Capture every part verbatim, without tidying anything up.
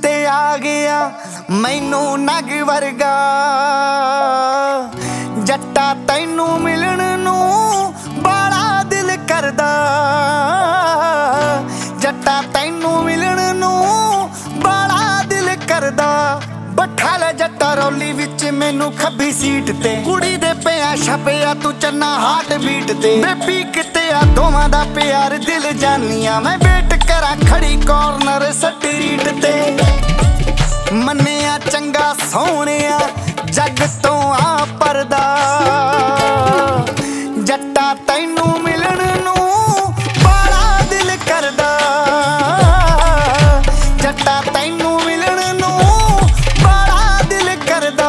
ते आ गया मैनू नग वर्गा। जट्टा तैनू मिलण नू बड़ा दिल करदा, जट्टा तैनू मिलण नू बड़ा दिल करदा। बैठा ले जट्टा रौली विच मैनू खब्बी सीट ते, कुड़ी दे पिया छपिया तू चन्ना हार्ट बीट ते। बेबी किते आ दोवां दा प्यार दिल जानिया, मैं वेट करा खड़ी कॉर्नर स्ट्रीट ते। मन्निया चंगा सोहणिया जग तो आ परदा, जट्टा तैनू मिलण नू बड़ा दिल करदा, जट्टा तैनू मिलण नू बड़ा दिल करदा।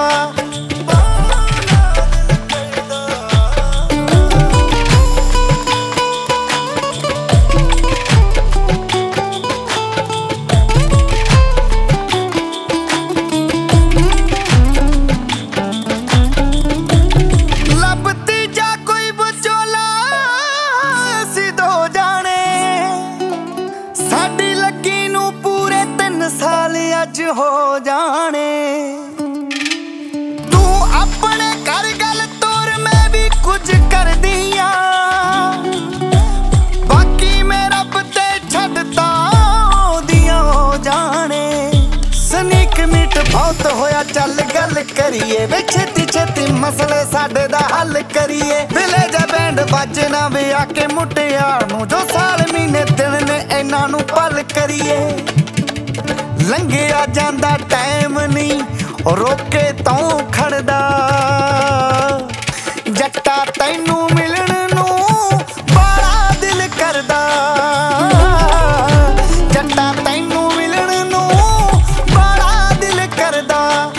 अज हो जाने तू अपने कर गल तोर, मैं भी कुछ कर दिया। बाकी मैं रब ते छड्डता दिया हो जाने। सनीक मीट बहुत होया चल गल करिए, वे छेती छेती मसले साडे दा हल करिए। विले जा बैंड बाजे ना वे आके मुटियार नू, जो साल महीने दिन ने इन्हां नू पल करिए। लंघिया जांदा टाइम नहीं रोके तो खड़दा, जट्टा तैनू मिलण नू बड़ा दिल करदा, जट्टा तैनू मिलण नू बड़ा दिल करदा।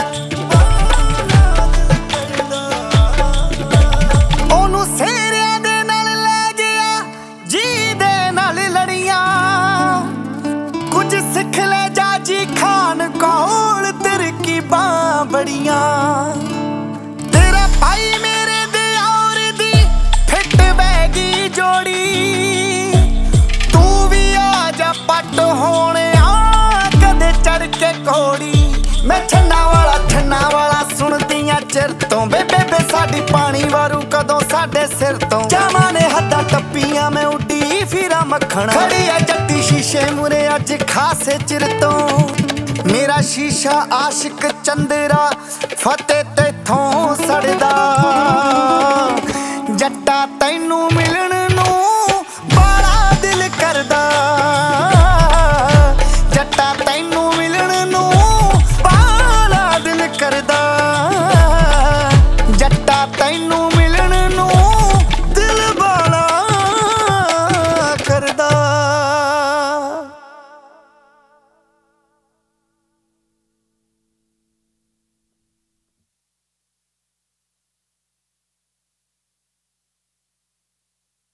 ओनू सेरिया दे नाल ले गया जी दे नाल लड़ियां, कुछ सिख ले जी खान कौल तेरे की बां बड़ियां। तेरा भाई मेरे दे और दी फिट बैगी जोड़ी, तू भी आ जा पट होने आ कदे चढ़ के कोड़ी। मैं छन्ना वाला छन्ना वाला सुनदियां चिर तो, बेबे बे साडी पानी वारू कदों साडे सिर तो। जावां ने हद्दां टप्पियां मैं उड्डी फिरा मक्खण, खड़ी आ जट्टी शीशे मुरे अज खासे चिर तो। मेरा शीशा आशिक चंदेरा फतेह तेथों सड़दा।